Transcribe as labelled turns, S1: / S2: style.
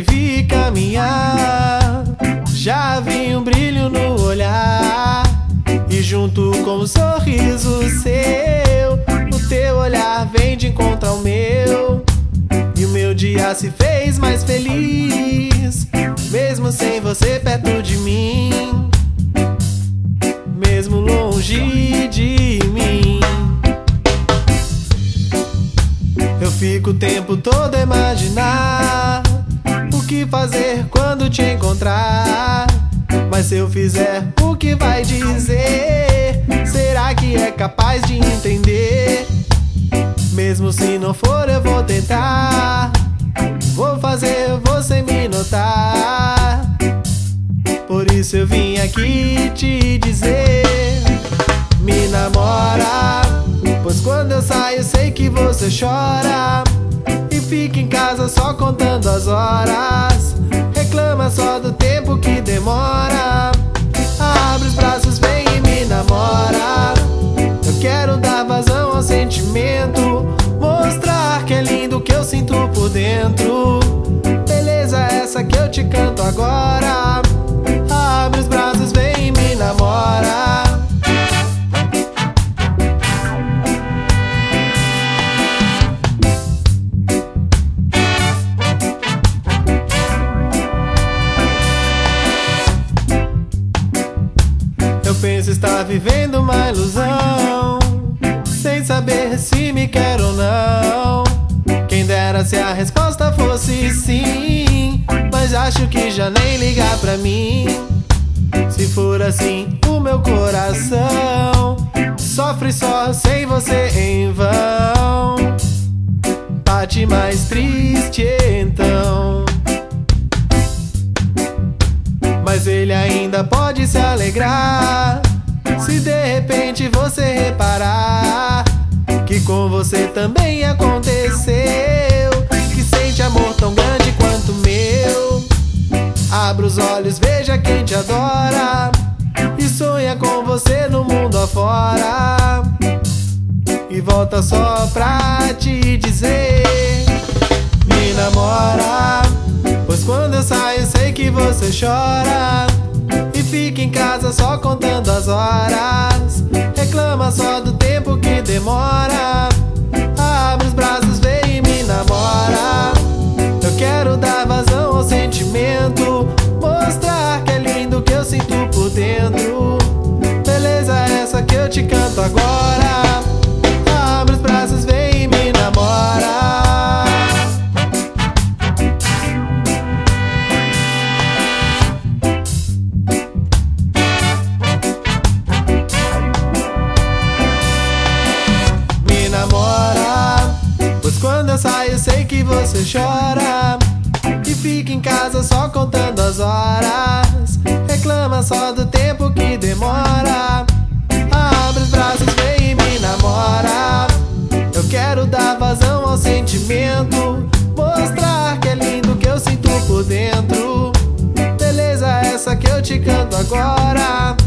S1: te vi caminhar, já vi um brilho no olhar, e junto com um sorriso seu, o teu olhar vem de encontro ao meu, e o meu dia se fez mais feliz, mesmo sem você perto de mim, mesmo longe de mim. Eu fico o tempo todo a imaginar o que fazer quando te encontrar, mas se eu fizer, o que vai dizer? Será que é capaz de entender? Mesmo se não for, eu vou tentar, vou fazer você me notar. Por isso eu vim aqui te dizer: me namora, pois quando eu saio sei que você chora, e fica em casa só contando as horas, reclama só do tempo que demora. Abre os braços, vem e me namora. Eu quero dar vazão ao sentimento, mostrar que é lindo o que eu sinto por dentro. Beleza essa que eu te canto agora. Abre os braços, vem e me namora. Eu penso estar vivendo uma ilusão, sem saber se me quer ou não. Quem dera se a resposta fosse sim, mas acho que já nem ligar pra mim. Se for assim, o meu coração sofre só sem você em vão. Bate mais triste então, mas ele ainda pode se alegrar se de repente você reparar que com você também aconteceu, que sente amor tão grande quanto o meu. Abra os olhos, veja quem te adora e sonha com você no mundo afora. E volta só pra te dizer: me namora, pois quando eu saio sei que você chora, e fica em casa só contando as horas, reclama só do tempo que demora. Abre os braços, vem e me namora. Eu quero dar vazão ao sentimento, mostrar que é lindo o que eu sinto por dentro. Beleza essa que eu te canto agora. Abre os braços, vem e me namora. Me namora, pois quando eu saio sei que você chora, e fica em casa só contando as horas, reclama só do tempo que demora. Abre os braços, vem e me namora. Eu quero dar vazão ao sentimento, mostrar que é lindo o que eu sinto por dentro. Beleza essa que eu te canto agora.